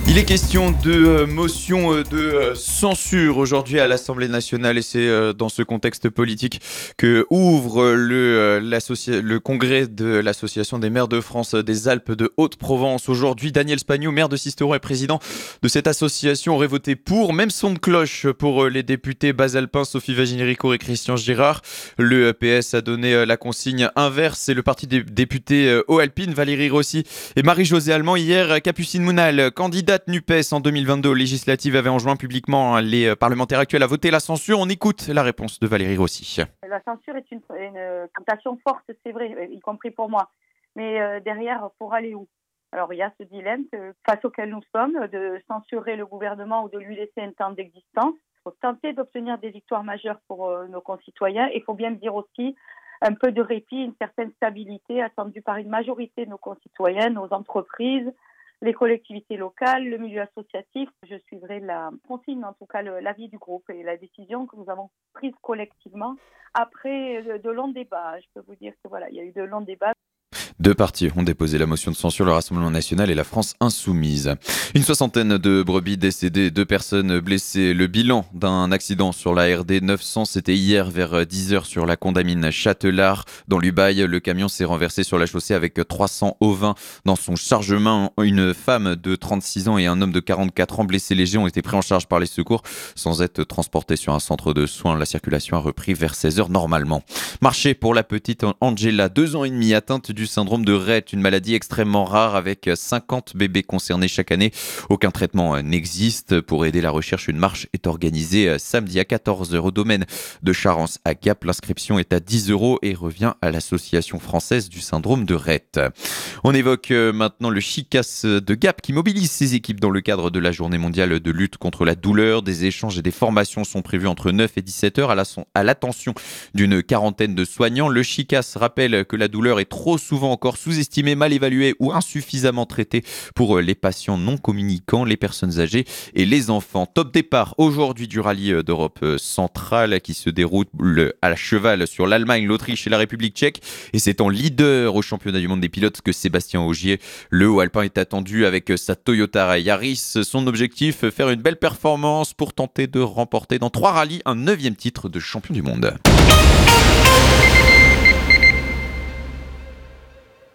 Il est question de motion de censure aujourd'hui à l'Assemblée nationale et c'est dans ce contexte politique que ouvre le congrès de l'Association des maires de France des Alpes de Haute-Provence. Aujourd'hui, Daniel Spagnou, maire de Sisteron et président de cette association, aurait voté pour, même son de cloche pour les députés basalpins Sophie Vagineau-Ricourt et Christian Girard. Le PS a donné la consigne inverse et le parti des députés Haut-Alpine, Valérie Rossi et Marie-Josée Allemand. Hier, Capucine Mounal, candidate NUPES en 2022 aux législatives, avait enjoint publiquement les parlementaires actuels à voter la censure. On écoute la réponse de Valérie Rossi. La censure est une tentation forte, c'est vrai, y compris pour moi. Mais derrière, pour aller où ? Alors il y a ce dilemme face auquel nous sommes, de censurer le gouvernement ou de lui laisser un temps d'existence. Il faut tenter d'obtenir des victoires majeures pour nos concitoyens. Il faut bien dire aussi un peu de répit, une certaine stabilité attendue par une majorité de nos concitoyens, nos entreprises, les collectivités locales, le milieu associatif. Je suivrai la consigne, en tout cas l'avis du groupe et la décision que nous avons prise collectivement après de longs débats. Je peux vous dire que voilà, il y a eu de longs débats. Deux partis ont déposé la motion de censure, le Rassemblement national et la France insoumise. Une soixantaine de brebis décédées, 2 personnes blessées. Le bilan d'un accident sur la RD 900, c'était hier vers 10h sur la Condamine Châtelard. Dans l'Ubaye, le camion s'est renversé sur la chaussée avec 300 ovins dans son chargement. Une femme de 36 ans et un homme de 44 ans blessés légers ont été pris en charge par les secours sans être transportés sur un centre de soins. La circulation a repris vers 16h normalement. Marché pour la petite Angela, 2 ans et demi, atteinte du syndrome de Rett, une maladie extrêmement rare avec 50 bébés concernés chaque année. Aucun traitement n'existe. Pour aider la recherche, une marche est organisée samedi à 14h au domaine de Charence à Gap. L'inscription est à 10 € et revient à l'Association française du syndrome de Rett. On évoque maintenant le Chicas de Gap qui mobilise ses équipes dans le cadre de la journée mondiale de lutte contre la douleur. Des échanges et des formations sont prévus entre 9 et 17h à l'attention d'une quarantaine de soignants. Le Chicas rappelle que la douleur est trop souvent encore sous-estimée, mal évaluée ou insuffisamment traitée pour les patients non communicants, les personnes âgées et les enfants. Top départ aujourd'hui du rallye d'Europe centrale qui se déroule à cheval sur l'Allemagne, l'Autriche et la République tchèque. Et c'est en leader au championnat du monde des pilotes que Sébastien Ogier, le Haut-Alpin, est attendu avec sa Toyota Yaris. Son objectif, faire une belle performance pour tenter de remporter dans 3 rallyes un 9e titre de champion du monde.